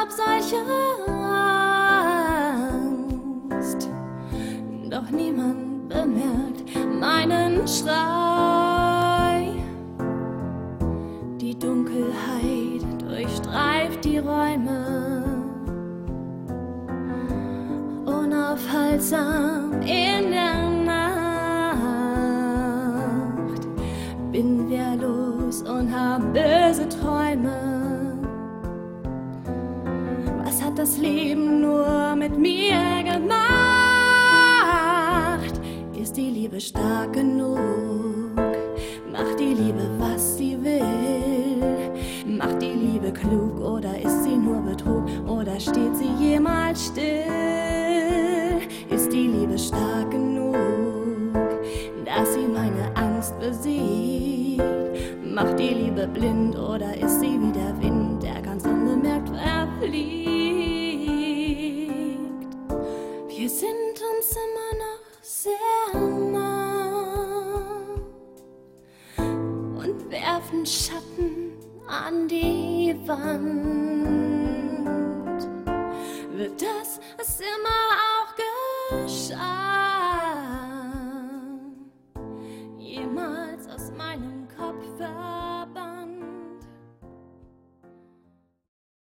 hab solche Angst, doch niemand bemerkt meinen Schrei. Die Dunkelheit durchstreift die Räume, unaufhaltsam in der Nacht. Bin wehrlos und hab böse Träume. Was hat das Leben nur mit mir gemacht? Ist die Liebe stark genug? Macht die Liebe, was sie will? Macht die Liebe klug oder ist sie nur Betrug? Oder steht sie jemals still? Ist die Liebe stark genug, dass sie meine Angst besiegt? Macht die Liebe blind oder ist sie wie der Wind, der ganz unbemerkt verfliegt? Wir sind uns immer noch sehr nah und werfen Schatten an die Wand.